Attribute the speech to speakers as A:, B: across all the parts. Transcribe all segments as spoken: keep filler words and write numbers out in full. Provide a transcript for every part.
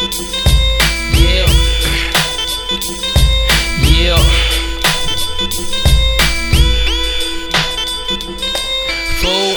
A: Yeah. Yeah. Fool.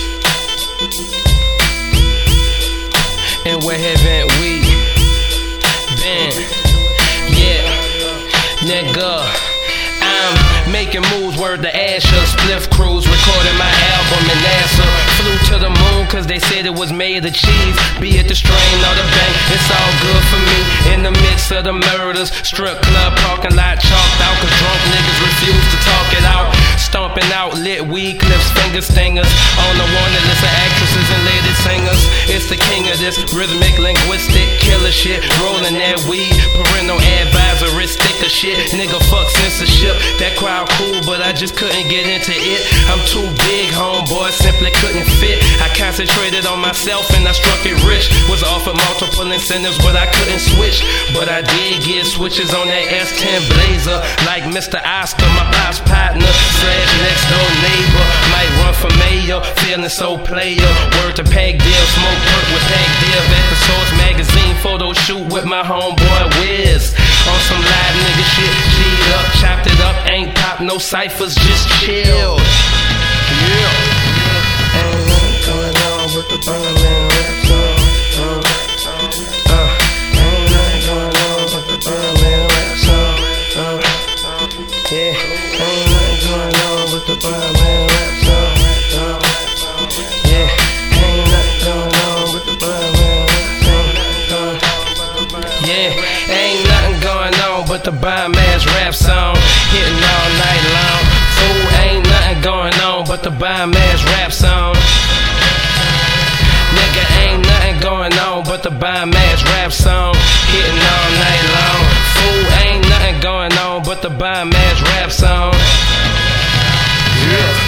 A: And where haven't we been? Yeah, nigga, I'm making moves, word to Asher, spliff cruise, recording my album in NASA. Flew to the moon cause they said it was made of cheese. Be it the strain or the bank, it's all good for me. In the midst of the murders, strip club parking lot chalked out cause drunk niggas refuse to talk it out. Stomping out lit weed clips, finger stingers on the wanted list of actresses and lady singers. It's the king of this rhythmic, linguistic killer shit. Rolling that weed, parental advisory sticker shit. Nigga fuck censorship. That crowd cool, but I just couldn't get into it. I'm too big, homeboy, simply couldn't fit. I concentrated on myself and I struck it rich. Was offered multiple incentives, but I couldn't switch. But I did get switches on that S ten Blazer, like Mister Oscar, my pop's partner slash next door neighbor. Might run for mayor, feeling so player. Word to Pac Deal, smoke perk with Pac Deal. At the Source magazine photo shoot with my homeboy Wiz. On some live nigga shit, G'd up, chopped it up, ain't pop no ciphers, just chill. Yeah.
B: Ain't nothing going on with the Berlin rap song. Uh, uh, ain't nothing going on with the Berlin rap song. Uh, yeah, ain't nothing going on with the Berlin rap song. Uh, yeah, ain't nothing going on with the Berlin rap song. Uh,
A: yeah, ain't nothing going on but the bomb ass rap song. Hitting all night long. Fool, ain't nothing going on but the bomb ass rap song. Nigga, ain't nothing going on but the bomb ass rap song. Hitting all night long. Fool, ain't nothing going on but the bomb ass rap song. Yeah.